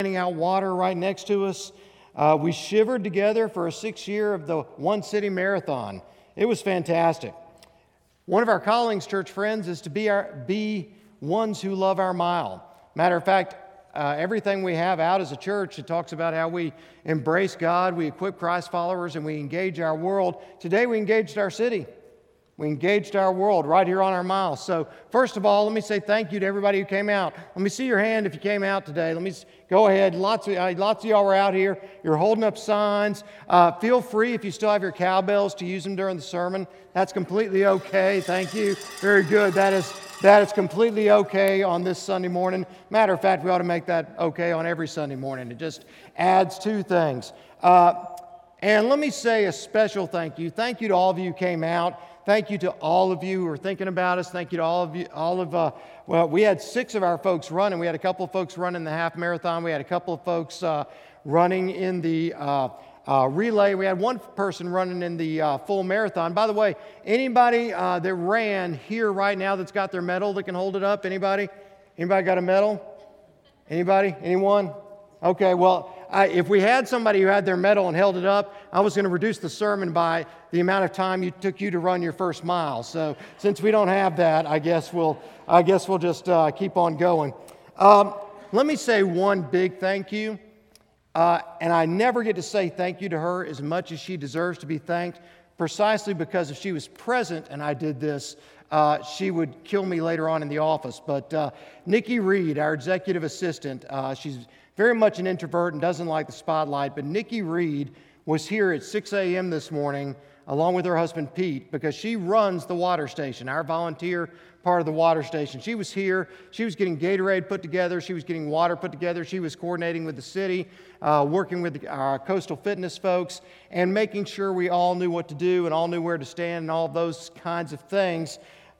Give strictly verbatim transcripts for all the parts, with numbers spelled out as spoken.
handing out water right next to us. Uh, we shivered together for a sixth year of the One City Marathon. It was fantastic. One of our Callings Church friends is to be our be ones who love our mile. Matter of fact, uh, everything we have out as a church, it talks about how we embrace God, we equip Christ followers, and we engage our world. Today we engaged our city. We engaged our world right here on our mile. So first of all, let me say thank you to everybody who came out. Let me see your hand if you came out today. Let me go ahead. Lots of uh, lots of y'all were out here. You're holding up signs. Uh, feel free if you still have your cowbells to use them during the sermon. That's completely okay. Thank you. Very good. That is that is completely okay on this Sunday morning. Matter of fact, we ought to make that okay on every Sunday morning. It just adds two things. Uh, and let me say a special thank you. Thank you to all of you who came out. Thank you to all of you who are thinking about us. Thank you to all of you, all of, uh, well, we had six of our folks running. We had a couple of folks running the half marathon. We had a couple of folks uh, running in the uh, uh, relay. We had one person running in the uh, full marathon. By the way, anybody uh, that ran here right now that's got their medal that can hold it up? Anybody? Anybody got a medal? Anybody? Anyone? Okay, well, I, if we had somebody who had their medal and held it up, I was going to reduce the sermon by the amount of time it took you to run your first mile. So since we don't have that, I guess we'll, I guess we'll just uh, keep on going. Um, let me say one big thank you. Uh, and I never get to say thank you to her as much as she deserves to be thanked, precisely because if she was present and I did this, uh, she would kill me later on in the office. But uh, Nikki Reed, our executive assistant, uh, she's very much an introvert and doesn't like the spotlight, but Nikki Reed was here at six a.m. this morning along with her husband Pete because she runs the water station, our volunteer part of the water station. She was here. She was getting Gatorade put together. She was getting water put together. She was coordinating with the city, uh, working with our coastal fitness folks, and making sure we all knew what to do and all knew where to stand and all those kinds of things.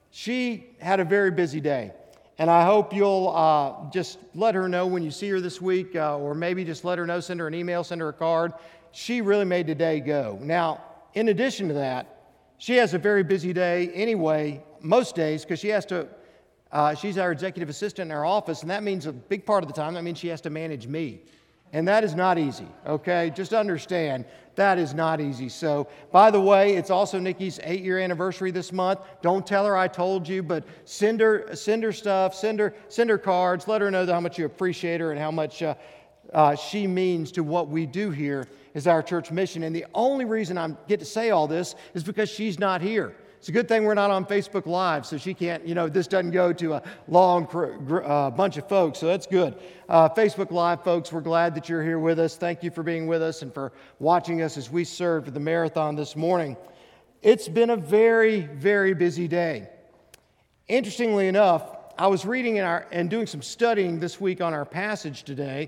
She had a very busy day. And I hope you'll uh, just let her know when you see her this week, uh, or maybe just let her know, send her an email, send her a card. She really made the day go. Now, in addition to that, she has a very busy day anyway, most days, because she has to, uh, she's our executive assistant in our office, and that means a big part of the time, that means she has to manage me. And that is not easy, okay? Just understand, that is not easy. So, by the way, it's also Nikki's eight-year anniversary this month. Don't tell her I told you, but send her, send her stuff, send her, send her cards, let her know how much you appreciate her and how much uh, uh, she means to what we do here as our church mission. And the only reason I get to say all this is because she's not here. It's a good thing we're not on Facebook Live, so she can't, you know, this doesn't go to a long uh, bunch of folks, so that's good. Uh, Facebook Live folks, we're glad that you're here with us. Thank you for being with us and for watching us as we served the marathon this morning. It's been a very, very busy day. Interestingly enough, I was reading in our, and doing some studying this week on our passage today,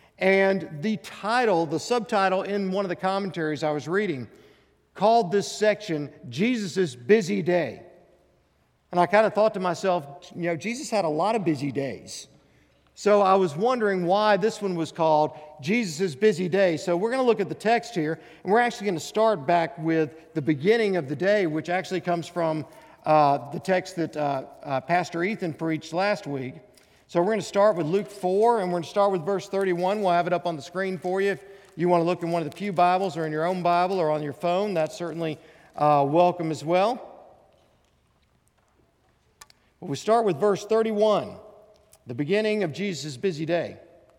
and the title, the subtitle in one of the commentaries I was reading, called this section, Jesus' Busy Day. And I kind of thought to myself, you know, Jesus had a lot of busy days. So I was wondering why this one was called Jesus' Busy Day. So we're going to look at the text here, and we're actually going to start back with the beginning of the day, which actually comes from uh, the text that uh, uh, Pastor Ethan preached last week. So we're going to start with Luke four, and we're going to start with verse thirty-one. We'll have it up on the screen for you. If you want to look in one of the pew Bibles or in your own Bible or on your phone, that's certainly uh, welcome as well. But we start with verse thirty-one, the beginning of Jesus' busy day.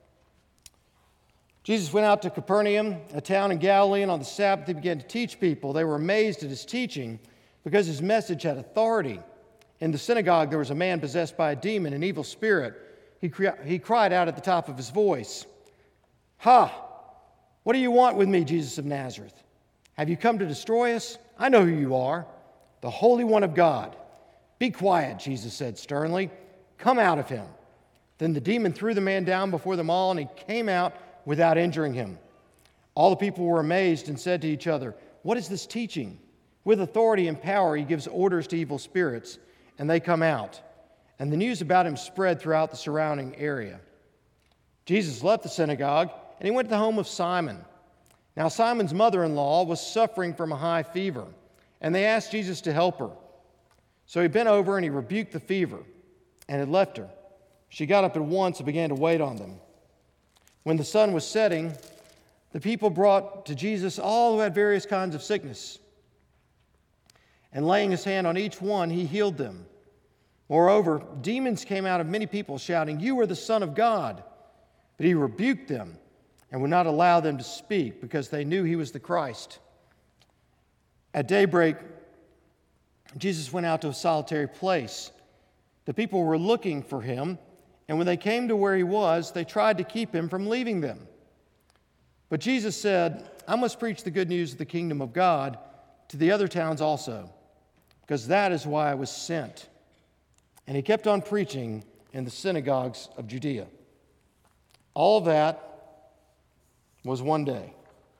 Jesus went out to Capernaum, a town in Galilee, and on the Sabbath he began to teach people. They were amazed at his teaching because his message had authority. In the synagogue there was a man possessed by a demon, an evil spirit. He, cri- he cried out at the top of his voice, "Ha! What do you want with me, Jesus of Nazareth? Have you come to destroy us? I know who you are, the Holy One of God." "Be quiet," Jesus said sternly. "Come out of him." Then the demon threw the man down before them all, and he came out without injuring him. All the people were amazed and said to each other, "What is this teaching? With authority and power he gives orders to evil spirits, and they come out." And the news about him spread throughout the surrounding area. Jesus left the synagogue, and he went to the home of Simon. Now Simon's mother-in-law was suffering from a high fever, and they asked Jesus to help her. So he bent over and he rebuked the fever, and it left her. She got up at once and began to wait on them. When the sun was setting, the people brought to Jesus all who had various kinds of sickness. And laying his hand on each one, he healed them. Moreover, demons came out of many people, shouting, "You are the Son of God." But he rebuked them and would not allow them to speak, because they knew he was the Christ. At daybreak, Jesus went out to a solitary place. The people were looking for him, and when they came to where he was, they tried to keep him from leaving them. But Jesus said, "I must preach the good news of the kingdom of God to the other towns also, because that is why I was sent." And he kept on preaching in the synagogues of Judea. All that was one day.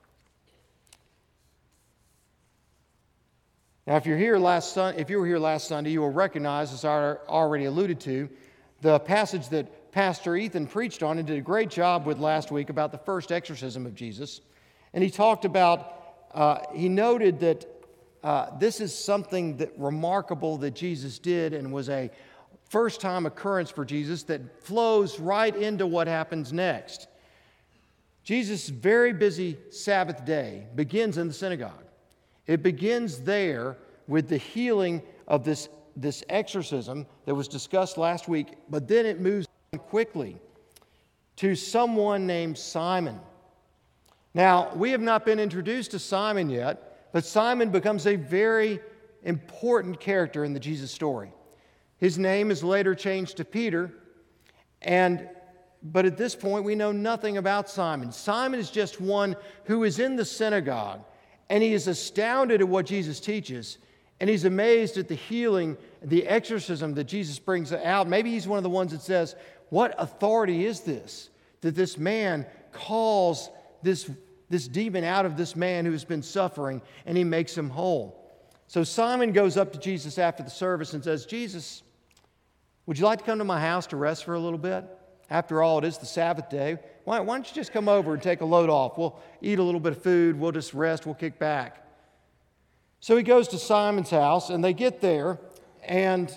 Now, if you're here last Sun- if you were here last Sunday, you will recognize, as I already alluded to, the passage that Pastor Ethan preached on and did a great job with last week about the first exorcism of Jesus. And he talked about, uh, he noted that uh, this is something that remarkable that Jesus did and was a first-time occurrence for Jesus that flows right into what happens next. Jesus' very busy Sabbath day begins in the synagogue. It begins there with the healing of this, this exorcism that was discussed last week, but then it moves on quickly to someone named Simon. Now, we have not been introduced to Simon yet, but Simon becomes a very important character in the Jesus story. His name is later changed to Peter, and but at this point we know nothing about Simon. Simon is just one who is in the synagogue, and he is astounded at what Jesus teaches, and he's amazed at the healing, the exorcism that Jesus brings out. Maybe he's one of the ones that says, "What authority is this, that this man calls this, this demon out of this man who has been suffering, and he makes him whole?" So Simon goes up to Jesus after the service and says, "Jesus, would you like to come to my house to rest for a little bit? After all, it is the Sabbath day. Why, why don't you just come over and take a load off? We'll eat a little bit of food. We'll just rest. We'll kick back." So he goes to Simon's house, and they get there, and,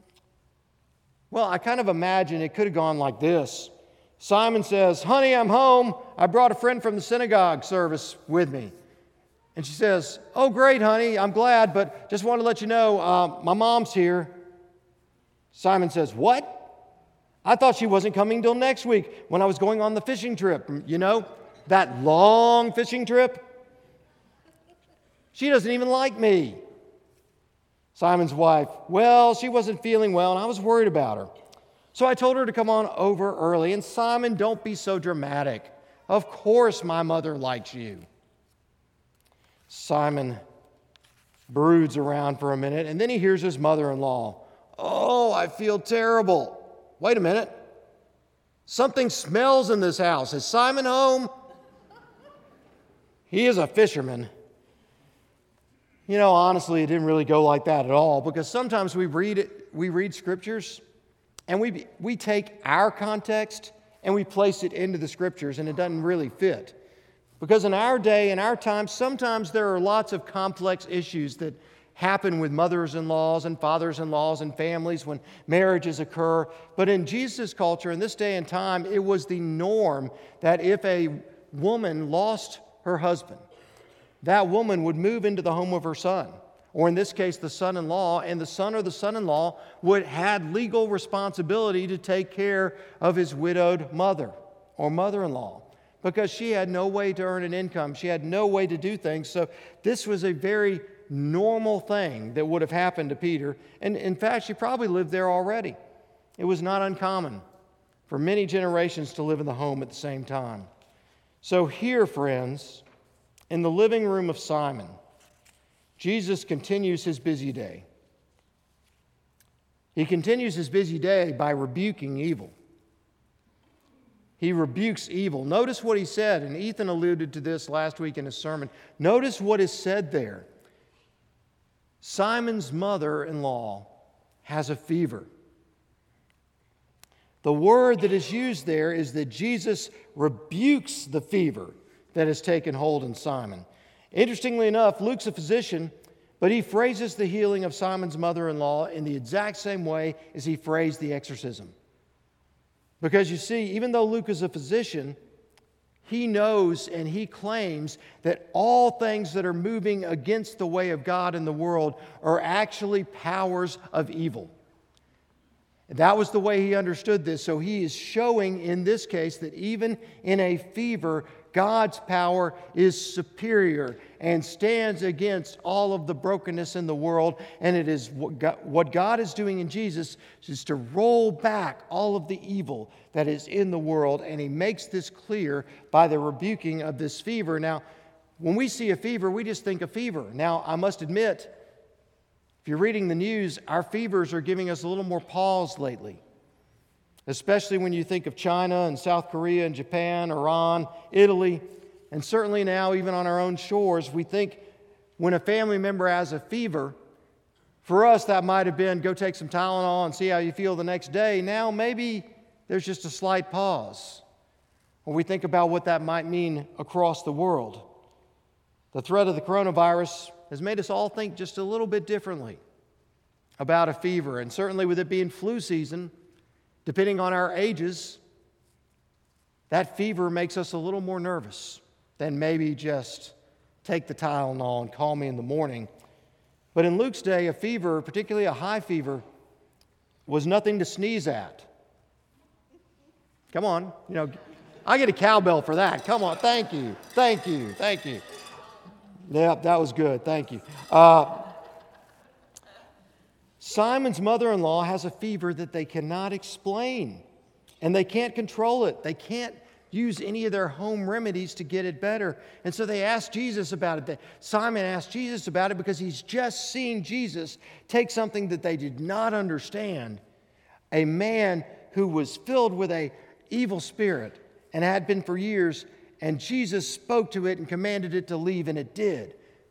well, I kind of imagine it could have gone like this. Simon says, "Honey, I'm home. I brought a friend from the synagogue service with me." And she says, "Oh, great, honey. I'm glad, but just want to let you know, uh, my mom's here." Simon says, "What? I thought she wasn't coming till next week when I was going on the fishing trip. You know, that long fishing trip? She doesn't even like me." Simon's wife, "Well, she wasn't feeling well, and I was worried about her. So I told her to come on over early." And Simon, don't be so dramatic. Of course my mother likes you. Simon broods around for a minute, and then he hears his mother-in-law. "Oh, I feel terrible. Wait a minute. Something smells in this house. Is Simon home?" He is a fisherman. You know, honestly, it didn't really go like that at all, because sometimes we read it, we read scriptures, and we we take our context and we place it into the scriptures, and it doesn't really fit. Because in our day, in our time, sometimes there are lots of complex issues that happen with mothers-in-laws and fathers-in-laws and families when marriages occur. But in Jesus' culture, in this day and time, it was the norm that if a woman lost her husband, that woman would move into the home of her son, or in this case, the son-in-law, and the son or the son-in-law would had legal responsibility to take care of his widowed mother or mother-in-law, because she had no way to earn an income. She had no way to do things. So this was a very normal thing that would have happened to Peter. And in fact, she probably lived there already. It was not uncommon for many generations to live in the home at the same time. So here, friends, in the living room of Simon, Jesus continues his busy day. He continues his busy day by rebuking evil. He rebukes evil. Notice what he said, and Ethan alluded to this last week in his sermon. Notice what is said there. Simon's mother-in-law has a fever. The word that is used there is that Jesus rebukes the fever that has taken hold in Simon. Interestingly enough, Luke's a physician, but he phrases the healing of Simon's mother-in-law in the exact same way as he phrased the exorcism. Because you see, even though Luke is a physician, he knows and he claims that all things that are moving against the way of God in the world are actually powers of evil. That was the way he understood this. So he is showing in this case that even in a fever, God's power is superior and stands against all of the brokenness in the world. And it is what God is doing in Jesus is to roll back all of the evil that is in the world. And he makes this clear by the rebuking of this fever. Now, when we see a fever, we just think of fever. Now, I must admit, if you're reading the news, our fevers are giving us a little more pause lately. Especially when you think of China and South Korea and Japan, Iran, Italy, and certainly now even on our own shores, we think when a family member has a fever, for us that might have been go take some Tylenol and see how you feel the next day. Now maybe there's just a slight pause when we think about what that might mean across the world. The threat of the coronavirus has made us all think just a little bit differently about a fever, and certainly with it being flu season, depending on our ages, that fever makes us a little more nervous than maybe just take the Tylenol and call me in the morning. But in Luke's day, a fever, particularly a high fever, was nothing to sneeze at. Come on, you know, I get a cowbell for that. Come on, thank you, thank you, thank you. Yeah, that was good, thank you. Uh, Simon's mother-in-law has a fever that they cannot explain, and they can't control it. They can't use any of their home remedies to get it better. And so they asked Jesus about it. Simon asked Jesus about it because he's just seen Jesus take something that they did not understand, a man who was filled with an evil spirit and had been for years, and Jesus spoke to it and commanded it to leave, and it did.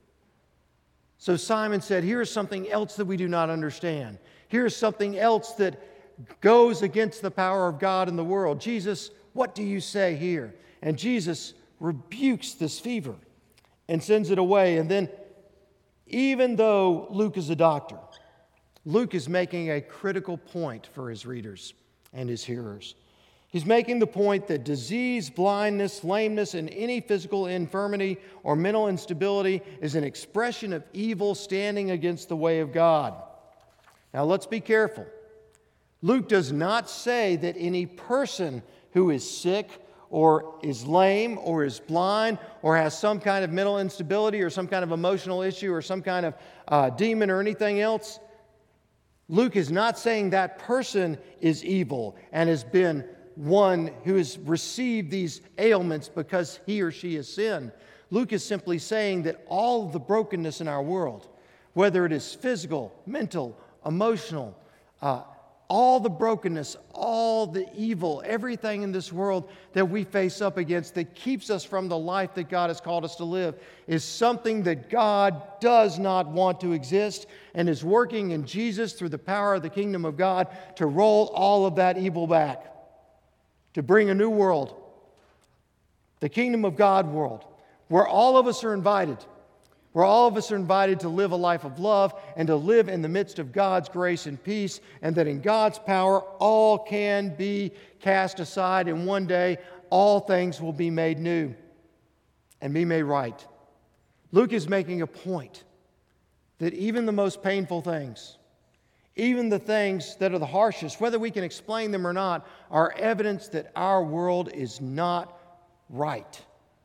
So Simon said, here's something else that we do not understand. Here's something else that goes against the power of God in the world. Jesus, what do you say here? And Jesus rebukes this fever and sends it away. And then, even though Luke is a doctor, Luke is making a critical point for his readers and his hearers. He's making the point that disease, blindness, lameness, and any physical infirmity or mental instability is an expression of evil standing against the way of God. Now let's be careful. Luke does not say that any person who is sick or is lame or is blind or has some kind of mental instability or some kind of emotional issue or some kind of uh, demon or anything else, Luke is not saying that person is evil and has been one who has received these ailments because he or she has sinned. Luke is simply saying that all of the brokenness in our world, whether it is physical, mental, emotional, uh, all the brokenness, all the evil, everything in this world that we face up against that keeps us from the life that God has called us to live is something that God does not want to exist and is working in Jesus through the power of the kingdom of God to roll all of that evil back, to bring a new world, the kingdom of God world, where all of us are invited, where all of us are invited to live a life of love and to live in the midst of God's grace and peace, and that in God's power all can be cast aside, and one day all things will be made new and be made right. Luke is making a point that even the most painful things, even the things that are the harshest, whether we can explain them or not, are evidence that our world is not right.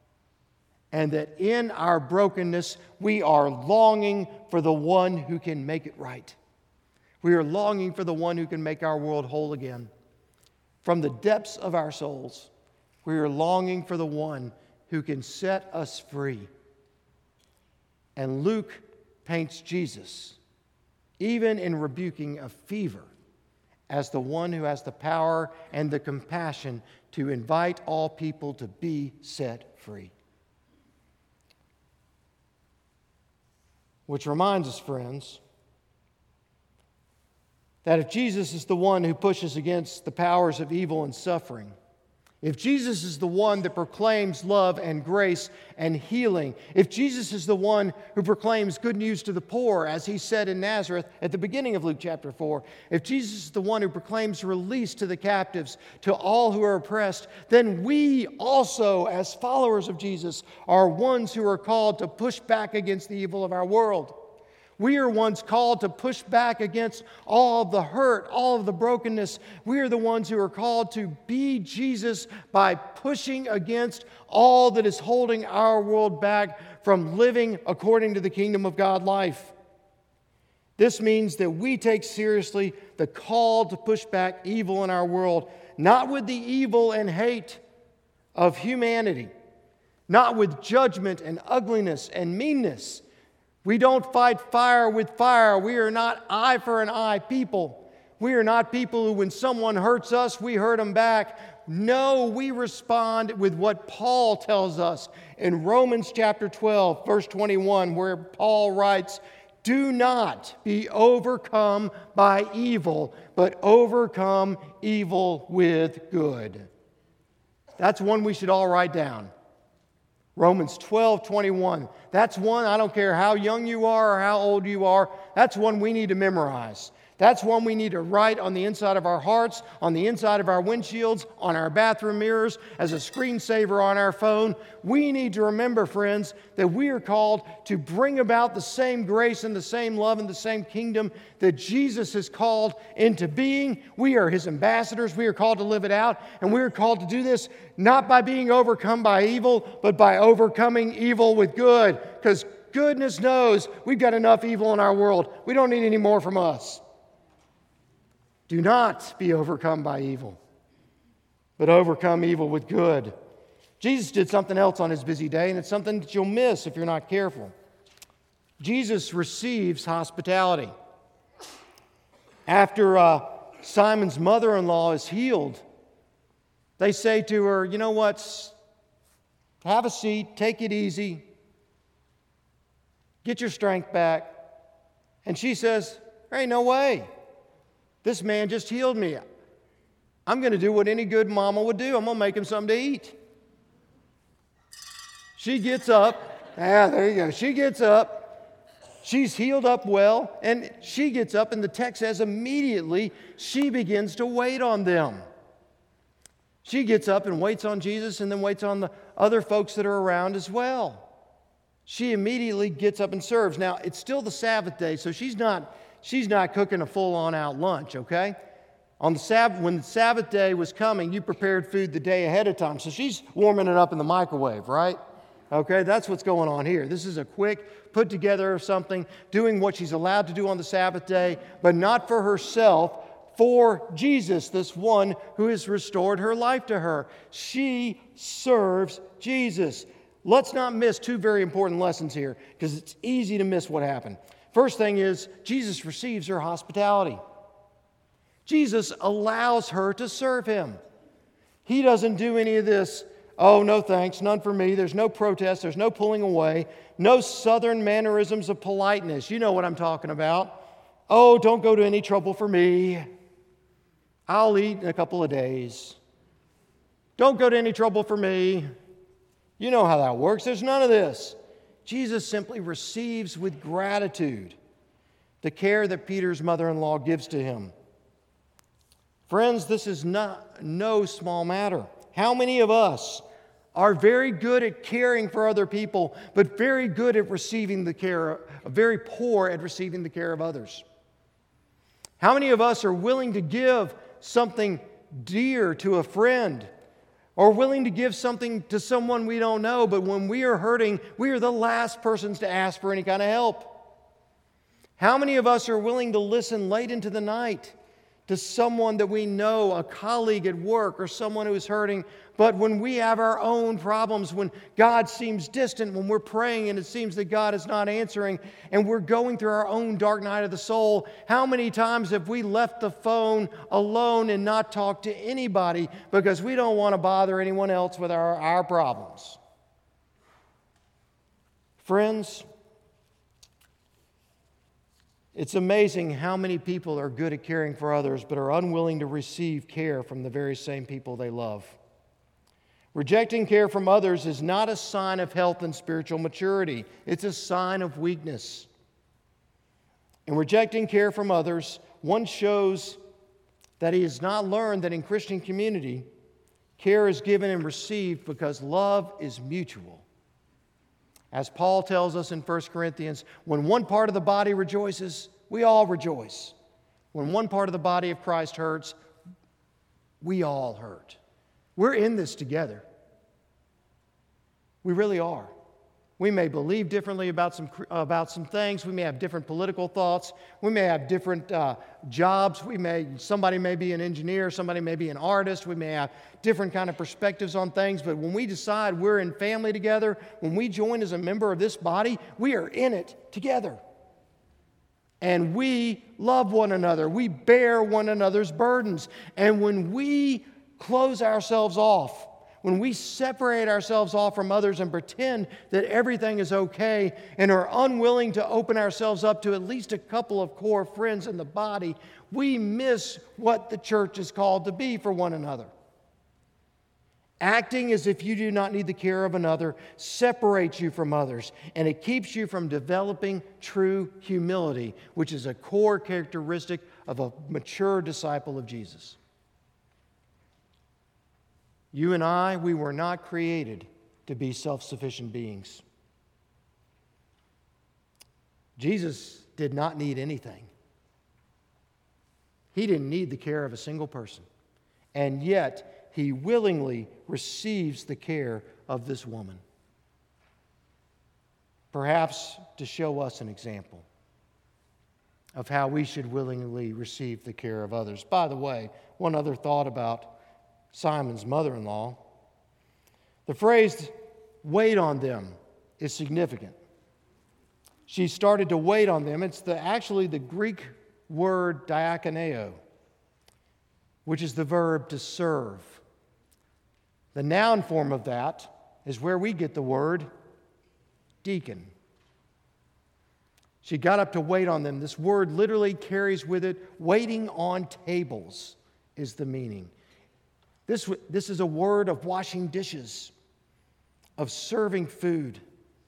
And that in our brokenness, we are longing for the one who can make it right. We are longing for the one who can make our world whole again. From the depths of our souls, we are longing for the one who can set us free. And Luke paints Jesus, even in rebuking a fever, as the one who has the power and the compassion to invite all people to be set free. Which reminds us, friends, that if Jesus is the one who pushes against the powers of evil and suffering, If Jesus is the one that proclaims love and grace and healing, if Jesus is the one who proclaims good news to the poor, as he said in Nazareth at the beginning of Luke chapter four, if Jesus is the one who proclaims release to the captives, to all who are oppressed, then we also, as followers of Jesus, are ones who are called to push back against the evil of our world. We are ones called to push back against all of the hurt, all of the brokenness. We are the ones who are called to be Jesus by pushing against all that is holding our world back from living according to the kingdom of God life. This means that we take seriously the call to push back evil in our world, not with the evil and hate of humanity, not with judgment and ugliness and meanness. We don't fight fire with fire. We are not eye for an eye people. We are not people who, when someone hurts us, we hurt them back. No, we respond with what Paul tells us in Romans chapter twelve, verse twenty-one, where Paul writes, "Do not be overcome by evil, but overcome evil with good." That's one we should all write down. Romans twelve twenty-one. That's one, I don't care how young you are or how old you are, that's one we need to memorize. That's one we need to write on the inside of our hearts, on the inside of our windshields, on our bathroom mirrors, as a screensaver on our phone. We need to remember, friends, that we are called to bring about the same grace and the same love and the same kingdom that Jesus has called into being. We are His ambassadors. We are called to live it out. And we are called to do this not by being overcome by evil, but by overcoming evil with good. Because goodness knows we've got enough evil in our world. We don't need any more from us. Do not be overcome by evil, but overcome evil with good. Jesus did something else on His busy day, and it's something that you'll miss if you're not careful. Jesus receives hospitality. After uh, Simon's mother-in-law is healed, they say to her, "You know what? Have a seat, take it easy, get your strength back." And she says, "There ain't no way. This man just healed me. I'm going to do what any good mama would do. I'm going to make him something to eat." She gets up. Ah, there you go. She gets up. She's healed up well. And she gets up, and the text says immediately she begins to wait on them. She gets up and waits on Jesus and then waits on the other folks that are around as well. She immediately gets up and serves. Now, it's still the Sabbath day, so she's not... She's not cooking a full-on out lunch, okay? On the Sabbath, when the Sabbath day was coming, you prepared food the day ahead of time. So she's warming it up in the microwave, right? Okay, that's what's going on here. This is a quick put together of something, doing what she's allowed to do on the Sabbath day, but not for herself, for Jesus, this one who has restored her life to her. She serves Jesus. Let's not miss two very important lessons here, because it's easy to miss what happened. First thing is, Jesus receives her hospitality. Jesus allows her to serve Him. He doesn't do any of this, "Oh, no thanks, none for me." There's no protest, there's no pulling away, no southern mannerisms of politeness. You know what I'm talking about. "Oh, don't go to any trouble for me. I'll eat in a couple of days. Don't go to any trouble for me." You know how that works. There's none of this. Jesus simply receives with gratitude the care that Peter's mother-in-law gives to him. Friends, this is not no small matter. How many of us are very good at caring for other people, but very good at receiving the care, very poor at receiving the care of others? How many of us are willing to give something dear to a friend, or willing to give something to someone we don't know, but when we are hurting, we are the last persons to ask for any kind of help? How many of us are willing to listen late into the night to someone that we know, a colleague at work or someone who is hurting, but when we have our own problems, when God seems distant, when we're praying and it seems that God is not answering, and we're going through our own dark night of the soul, how many times have we left the phone alone and not talked to anybody because we don't want to bother anyone else with our, our problems? Friends, it's amazing how many people are good at caring for others but are unwilling to receive care from the very same people they love. Rejecting care from others is not a sign of health and spiritual maturity. It's a sign of weakness. In rejecting care from others, one shows that he has not learned that in Christian community, care is given and received because love is mutual. As Paul tells us in First Corinthians, when one part of the body rejoices, we all rejoice. When one part of the body of Christ hurts, we all hurt. We're in this together. We really are. We may believe differently about some, about some things. We may have different political thoughts. We may have different uh, jobs. We may, somebody may be an engineer. Somebody may be an artist. We may have different kind of perspectives on things. But when we decide we're in family together, when we join as a member of this body, we are in it together. And we love one another. We bear one another's burdens. And when we close ourselves off, when we separate ourselves off from others and pretend that everything is okay and are unwilling to open ourselves up to at least a couple of core friends in the body, we miss what the church is called to be for one another. Acting as if you do not need the care of another separates you from others, and it keeps you from developing true humility, which is a core characteristic of a mature disciple of Jesus. You and I, we were not created to be self-sufficient beings. Jesus did not need anything. He didn't need the care of a single person. And yet, he willingly receives the care of this woman. Perhaps to show us an example of how we should willingly receive the care of others. By the way, one other thought about Simon's mother-in-law. The phrase, wait on them, is significant. She started to wait on them. It's the, actually the Greek word diakoneo, which is the verb to serve. The noun form of that is where we get the word deacon. She got up to wait on them. This word literally carries with it, waiting on tables is the meaning. This, this is a word of washing dishes, of serving food.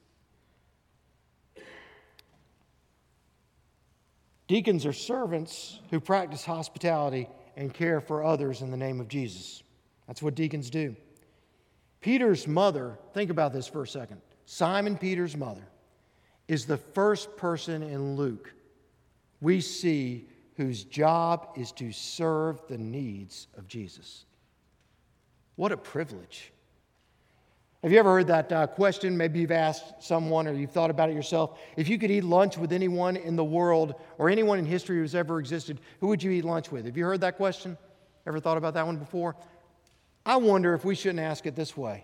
Deacons are servants who practice hospitality and care for others in the name of Jesus. That's what deacons do. Peter's mother, think about this for a second. Simon Peter's mother is the first person in Luke we see whose job is to serve the needs of Jesus. What a privilege. Have you ever heard that uh, question? Maybe you've asked someone or you've thought about it yourself. If you could eat lunch with anyone in the world or anyone in history who's ever existed, who would you eat lunch with? Have you heard that question? Ever thought about that one before? I wonder if we shouldn't ask it this way.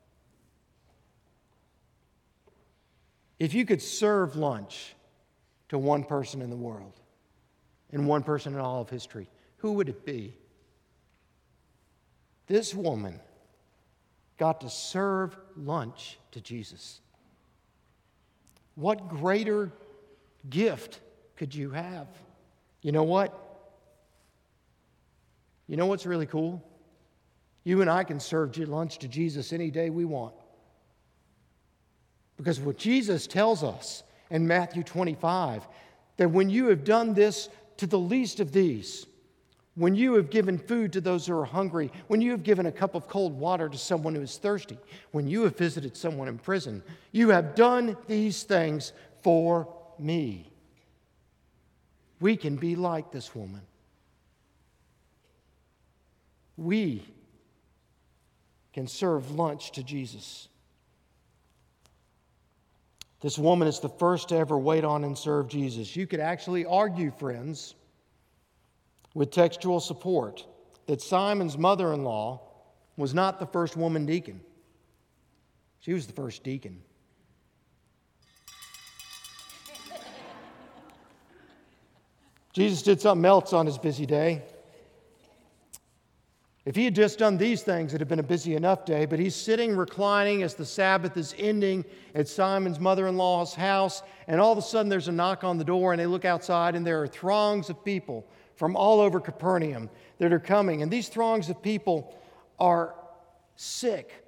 If you could serve lunch to one person in the world and one person in all of history, who would it be? This woman got to serve lunch to Jesus. What greater gift could you have? You know what? You know what's really cool? You and I can serve lunch to Jesus any day we want. Because what Jesus tells us in Matthew twenty-five, that when you have done this to the least of these, when you have given food to those who are hungry, when you have given a cup of cold water to someone who is thirsty, when you have visited someone in prison, you have done these things for me. We can be like this woman. We can serve lunch to Jesus. This woman is the first to ever wait on and serve Jesus. You could actually argue, friends, with textual support, that Simon's mother-in-law was not the first woman deacon. She was the first deacon. Jesus did something else on his busy day. If he had just done these things, it would have been a busy enough day, but he's sitting reclining as the Sabbath is ending at Simon's mother-in-law's house, and all of a sudden there's a knock on the door, and they look outside, and there are throngs of people from all over Capernaum that are coming. And these throngs of people are sick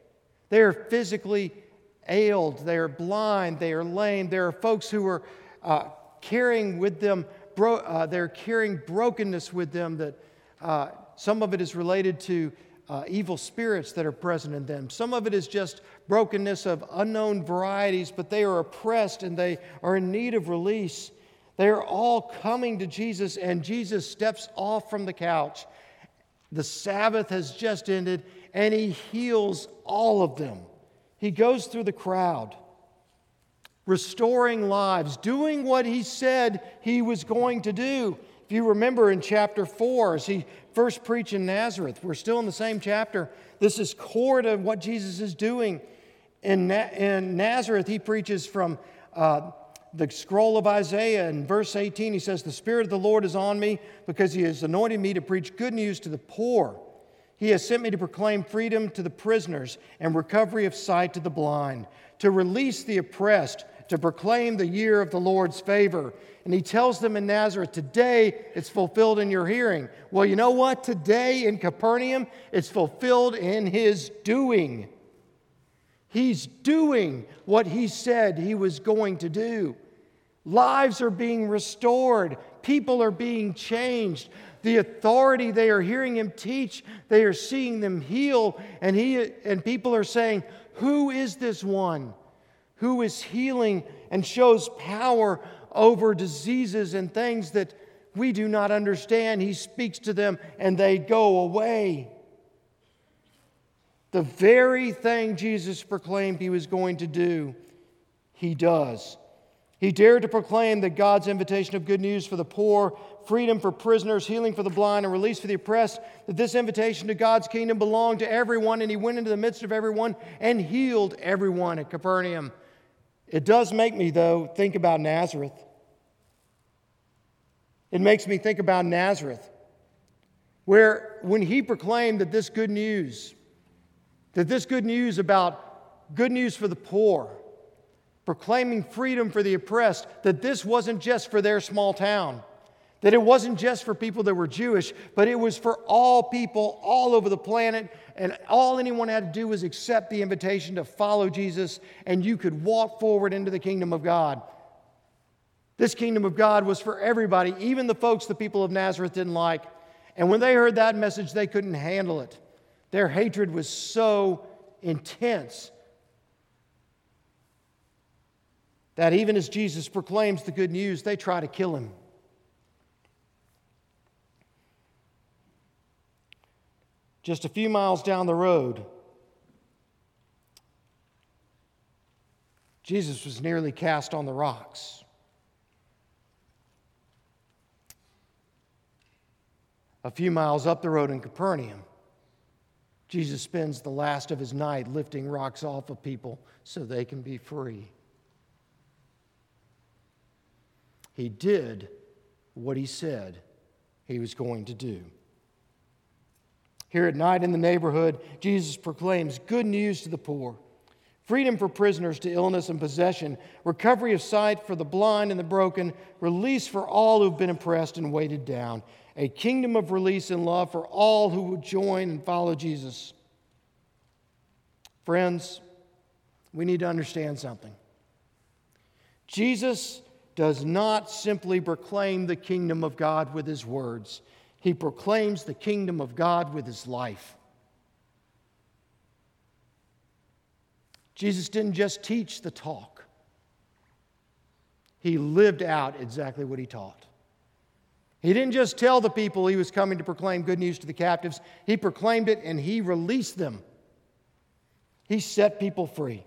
They are physically ailed. They are blind. They are lame. There are folks who are uh, carrying with them, bro- uh, they're carrying brokenness with them that uh, some of it is related to uh, evil spirits that are present in them. Some of it is just brokenness of unknown varieties, but they are oppressed and they are in need of release. They are all coming to Jesus, and Jesus steps off from the couch. The Sabbath has just ended, and He heals all of them. He goes through the crowd, restoring lives, doing what He said He was going to do. If you remember in chapter four, as He first preached in Nazareth, we're still in the same chapter. This is core to what Jesus is doing. In, Na- in Nazareth, He preaches from uh, the scroll of Isaiah. In verse eighteen, He says, "The Spirit of the Lord is on me because He has anointed me to preach good news to the poor. He has sent me to proclaim freedom to the prisoners and recovery of sight to the blind, to release the oppressed, to proclaim the year of the Lord's favor." And He tells them in Nazareth, today it's fulfilled in your hearing. Well, you know what? Today in Capernaum, it's fulfilled in His doing. He's doing what He said He was going to do. Lives are being restored. People are being changed. The authority they are hearing Him teach, they are seeing them heal. And, he, and people are saying, who is this one who is healing and shows power over diseases and things that we do not understand? He speaks to them and they go away. The very thing Jesus proclaimed He was going to do, He does. He dared to proclaim that God's invitation of good news for the poor, freedom for prisoners, healing for the blind, and release for the oppressed, that this invitation to God's kingdom belonged to everyone, and He went into the midst of everyone and healed everyone at Capernaum. It does make me, though, think about Nazareth. It makes me think about Nazareth, where when He proclaimed that this good news, that this good news about good news for the poor, proclaiming freedom for the oppressed, that this wasn't just for their small town, that it wasn't just for people that were Jewish, but it was for all people all over the planet, and all anyone had to do was accept the invitation to follow Jesus, and you could walk forward into the kingdom of God. This kingdom of God was for everybody, even the folks the people of Nazareth didn't like. And when they heard that message, they couldn't handle it. Their hatred was so intense that even as Jesus proclaims the good news, they try to kill Him. Just a few miles down the road, Jesus was nearly cast on the rocks. A few miles up the road in Capernaum, Jesus spends the last of His night lifting rocks off of people so they can be free. He did what He said He was going to do. Here at night in the neighborhood, Jesus proclaims good news to the poor, freedom for prisoners to illness and possession, recovery of sight for the blind and the broken, release for all who've been oppressed and weighted down, a kingdom of release and love for all who would join and follow Jesus. Friends, we need to understand something. Jesus does not simply proclaim the kingdom of God with His words. He proclaims the kingdom of God with His life. Jesus didn't just teach the talk. He lived out exactly what He taught. He didn't just tell the people He was coming to proclaim good news to the captives. He proclaimed it and He released them. He set people free.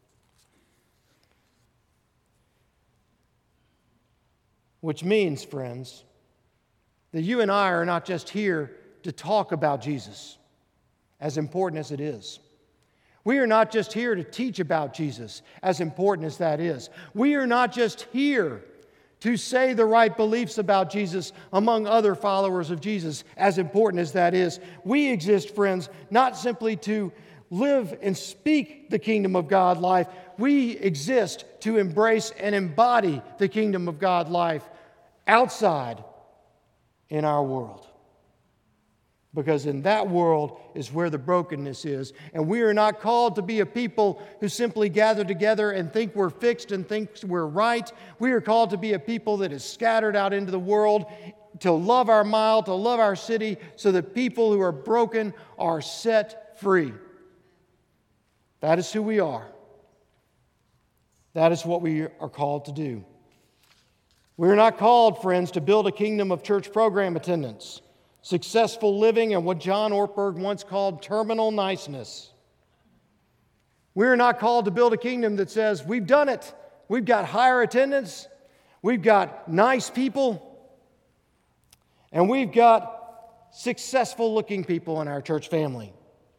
Which means, friends, that you and I are not just here to talk about Jesus, as important as it is. We are not just here to teach about Jesus, as important as that is. We are not just here to say the right beliefs about Jesus among other followers of Jesus, as important as that is. We exist, friends, not simply to live and speak the kingdom of God life. We exist to embrace and embody the kingdom of God life outside in our world. Because in that world is where the brokenness is. And we are not called to be a people who simply gather together and think we're fixed and think we're right. We are called to be a people that is scattered out into the world, to love our mile, to love our city, so that people who are broken are set free. That is who we are. That is what we are called to do. We are not called, friends, to build a kingdom of church program attendance, successful living, and what John Ortberg once called terminal niceness. We are not called to build a kingdom that says, we've done it. We've got higher attendance. We've got nice people. And we've got successful looking people in our church family.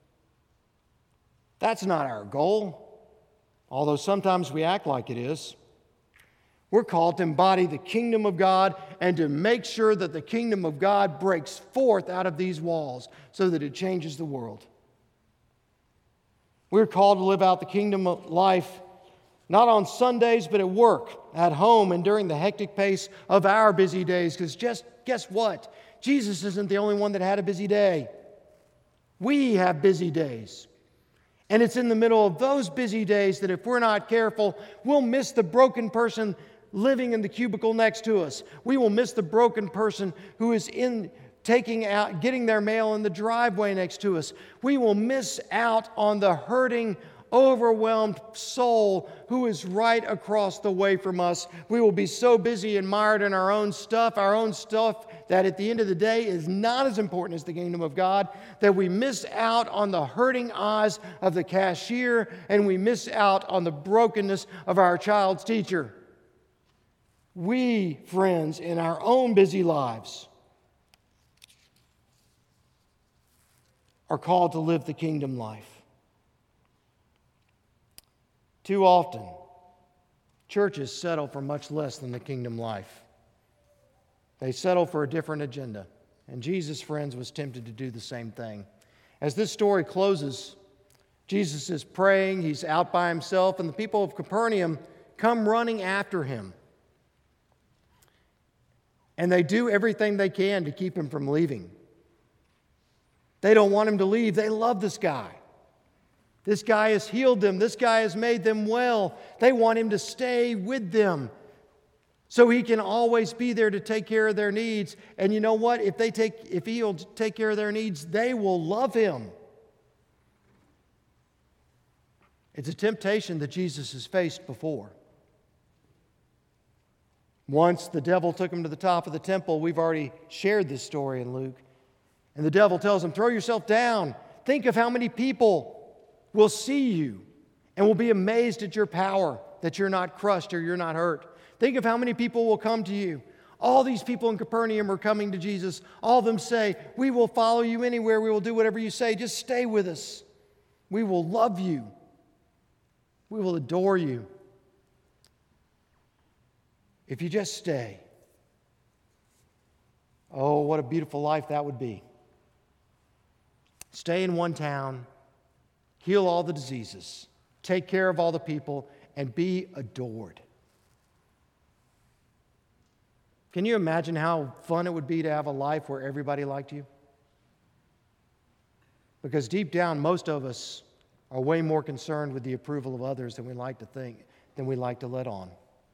That's not our goal, although sometimes we act like it is. We're called to embody the kingdom of God and to make sure that the kingdom of God breaks forth out of these walls so that it changes the world. We're called to live out the kingdom of life not on Sundays, but at work, at home, and during the hectic pace of our busy days. Because just guess what? Jesus isn't the only one that had a busy day. We have busy days. And it's in the middle of those busy days that if we're not careful, we'll miss the broken person living in the cubicle next to us. We will miss the broken person who is in taking out, getting their mail in the driveway next to us. We will miss out on the hurting, overwhelmed soul who is right across the way from us. We will be so busy and mired in our own stuff, our own stuff that at the end of the day is not as important as the kingdom of God, that we miss out on the hurting eyes of the cashier and we miss out on the brokenness of our child's teacher. We, friends, in our own busy lives are called to live the kingdom life. Too often, churches settle for much less than the kingdom life. They settle for a different agenda. And Jesus, friends, was tempted to do the same thing. As this story closes, Jesus is praying, he's out by himself, and the people of Capernaum come running after him. And they do everything they can to keep him from leaving. They don't want him to leave. They love this guy. This guy has healed them. This guy has made them well. They want him to stay with them so he can always be there to take care of their needs. And you know what? If they take, if he'll take care of their needs, they will love him. It's a temptation that Jesus has faced before. Once the devil took him to the top of the temple. We've already shared this story in Luke. And the devil tells him, throw yourself down. Think of how many people will see you and will be amazed at your power, that you're not crushed or you're not hurt. Think of how many people will come to you. All these people in Capernaum are coming to Jesus. All of them say, we will follow you anywhere. We will do whatever you say. Just stay with us. We will love you. We will adore you. If you just stay. Oh, what a beautiful life that would be. Stay in one town, heal all the diseases, take care of all the people, and be adored. Can you imagine how fun it would be to have a life where everybody liked you? Because deep down, most of us are way more concerned with the approval of others than we like to think, than we like to let on.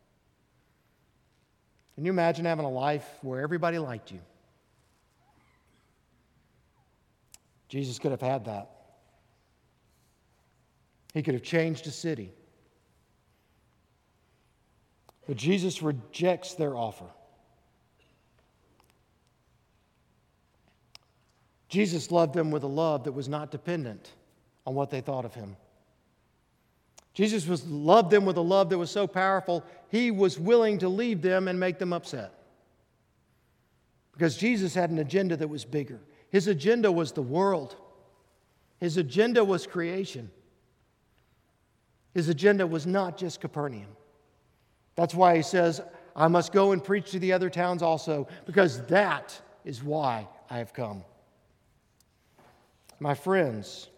Can you imagine having a life where everybody liked you? Jesus could have had that. He could have changed a city. But Jesus rejects their offer. Jesus loved them with a love that was not dependent on what they thought of him. Jesus was, loved them with a love that was so powerful, he was willing to leave them and make them upset. Because Jesus had an agenda that was bigger. His agenda was the world. His agenda was creation. His agenda was not just Capernaum. That's why he says, I must go and preach to the other towns also, because that is why I have come. My friends,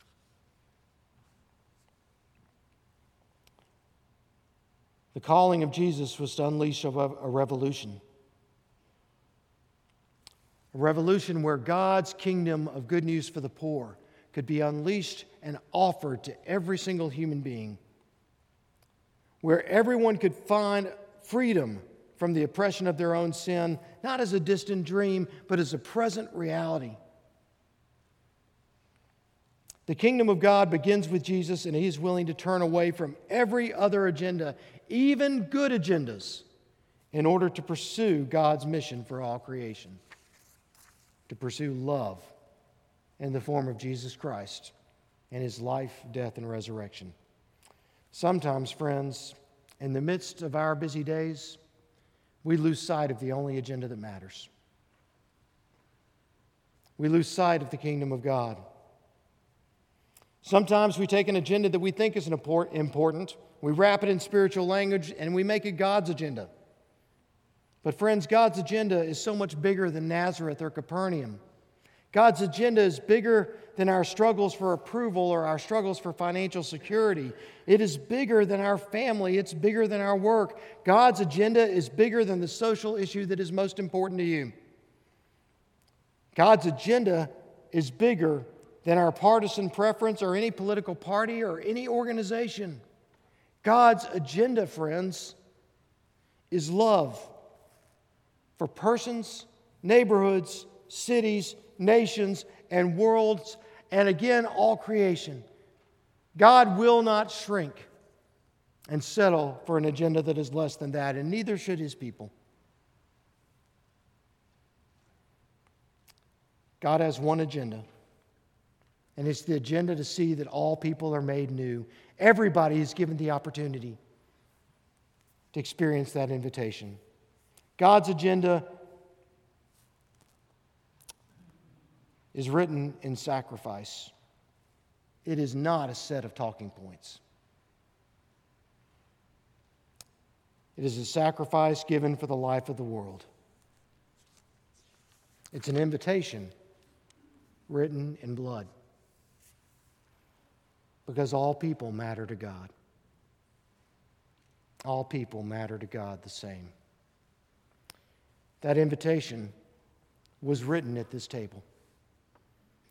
the calling of Jesus was to unleash a revolution. A revolution where God's kingdom of good news for the poor could be unleashed and offered to every single human being. Where everyone could find freedom from the oppression of their own sin, not as a distant dream, but as a present reality. The kingdom of God begins with Jesus, and He is willing to turn away from every other agenda, even good agendas, in order to pursue God's mission for all creation. To pursue love in the form of Jesus Christ and His life, death, and resurrection. Sometimes, friends, in the midst of our busy days, we lose sight of the only agenda that matters. We lose sight of the kingdom of God. Sometimes we take an agenda that we think is important, we wrap it in spiritual language, and we make it God's agenda. But friends, God's agenda is so much bigger than Nazareth or Capernaum. God's agenda is bigger than our struggles for approval or our struggles for financial security. It is bigger than our family. It's bigger than our work. God's agenda is bigger than the social issue that is most important to you. God's agenda is bigger than our partisan preference or any political party or any organization. God's agenda, friends, is love for persons, neighborhoods, cities, nations, and worlds, and again, all creation. God will not shrink and settle for an agenda that is less than that, and neither should His people. God has one agenda, and it's the agenda to see that all people are made new. Everybody is given the opportunity to experience that invitation. God's agenda is written in sacrifice. It is not a set of talking points. It is a sacrifice given for the life of the world. It's an invitation written in blood. Because all people matter to God. All people matter to God the same. That invitation was written at this table.